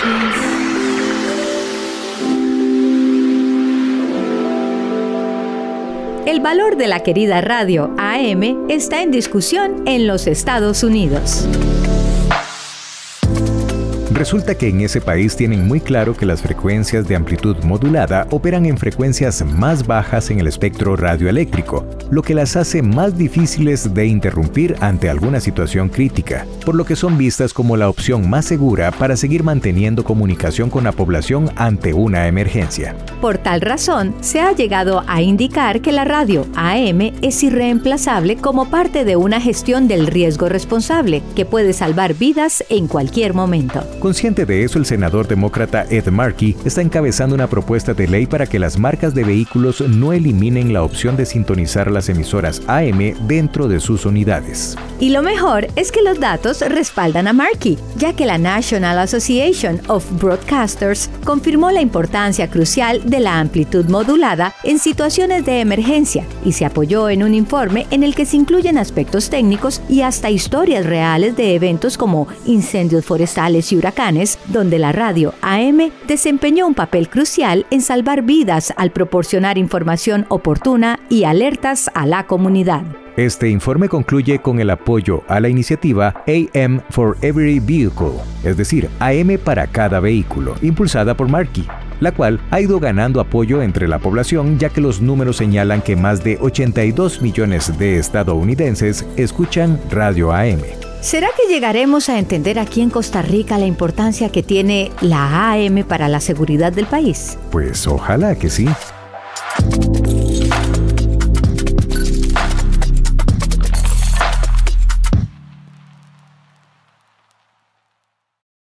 El valor de la querida radio AM está en discusión en los Estados Unidos. Resulta que en ese país tienen muy claro que las frecuencias de amplitud modulada operan en frecuencias más bajas en el espectro radioeléctrico, lo que las hace más difíciles de interrumpir ante alguna situación crítica, por lo que son vistas como la opción más segura para seguir manteniendo comunicación con la población ante una emergencia. Por tal razón, se ha llegado a indicar que la radio AM es irreemplazable como parte de una gestión del riesgo responsable que puede salvar vidas en cualquier momento. Consciente de eso, el senador demócrata Ed Markey está encabezando una propuesta de ley para que las marcas de vehículos no eliminen la opción de sintonizar las emisoras AM dentro de sus unidades. Y lo mejor es que los datos respaldan a Markey, ya que la National Association of Broadcasters confirmó la importancia crucial de la amplitud modulada en situaciones de emergencia y se apoyó en un informe en el que se incluyen aspectos técnicos y hasta historias reales de eventos como incendios forestales y huracanes, donde la radio AM desempeñó un papel crucial en salvar vidas al proporcionar información oportuna y alertas a la comunidad. Este informe concluye con el apoyo a la iniciativa AM for Every Vehicle, es decir, AM para cada vehículo, impulsada por Markey, la cual ha ido ganando apoyo entre la población, ya que los números señalan que más de 82 millones de estadounidenses escuchan radio AM. ¿Será que llegaremos a entender aquí en Costa Rica la importancia que tiene la AM para la seguridad del país? Pues ojalá que sí.